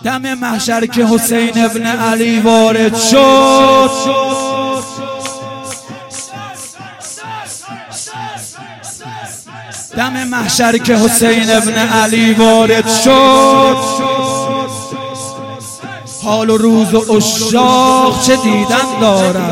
دم محشر که حسین ابن علی وارد شد، دم محشر که حسین ابن علی وارد شد، حال و روز و عشاق چه دیدن دارد.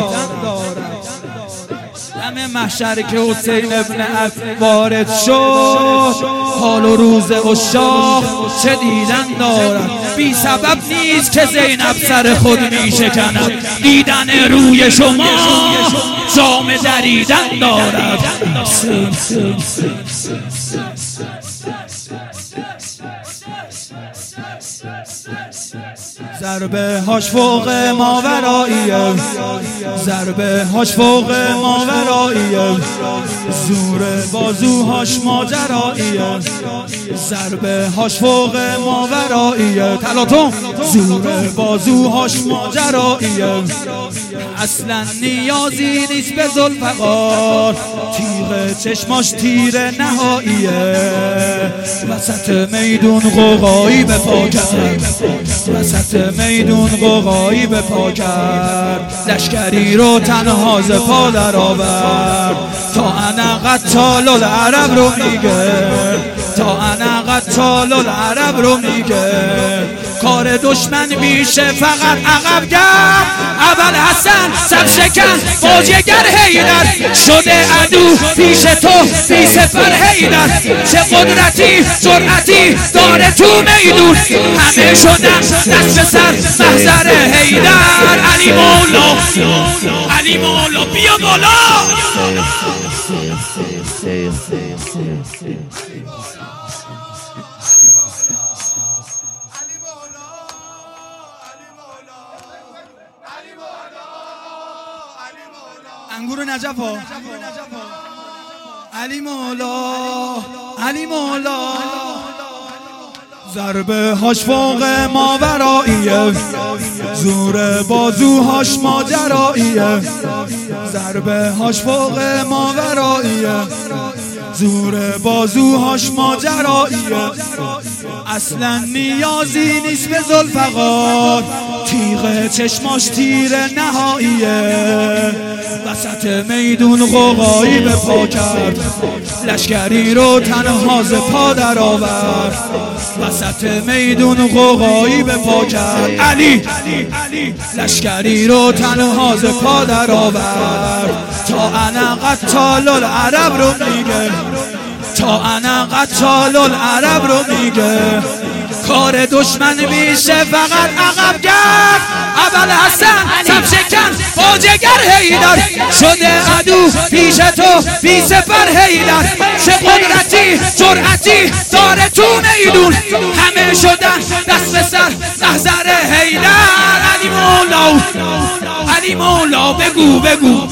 دم محشر که حسین ابن علی وارد شد، حال و روز عشاق چه دیدن دارد. بی سبب نیست که زینب سر خود می شکند، دیدن روی شما جام دریدن دارد. ضربه هاش فوق ماوراییه، ضربه هاش فوق ماوراییه، زور بازوهاش ماجراییه، ضربه هاش فوق ماوراییه، تلاطم زور بازوهاش ماجراییه. اصلا نیازی نیست به ذوالفقار، تیغ چشماش تیر نهاییه، وسط میدون قوقایی به پا کرد، وسط میدون قوقایی به پا کرد، لشکری رو تنها ز پا در آورد. تا انا قتال العرب رو میگه، تا انا قتال العرب رو میگه، کار دشمن میشه فقط عقب گرد. اول حسن سب شکن با جگر حیدر، شده عدو پیش تو بی سپر حیدر. چه قدرتی جرأتی داره تو میدون، همه شدن دست به سر محضر حیدر. علی مولا علی مولا بیا بالا. انگور نجف ها، علی مولا علی مولا. ضربه هاش فوق ماوراییه، زور بازوهاش ماجراییه، ضربه هاش فوق ماوراییه، زور بازوهاش ماجراییه. اصلا نیازی نیست به ذوالفقار، تیغ چشماش تیر نهاییه، وسط میدون قوقایی به پا کرد، لشکری رو تنها ز پا در آورد، وسط میدون قوقایی به پا کرد. علی لشکری رو تنها ز پا در آورد. تا انا قتال العرب رو میگه، تا انا قتال العرب رو میگه، کار دشمن میشه فقط عقب گرد. اول حسن سب شکن با جگر حیدر، شده عدو پیش تو بی سپر حیدر. چه قدرتی جرأتی داره تو میدون، همه شدن دست به سر محضر حیدر. علی مولا علی مولا بگو بگو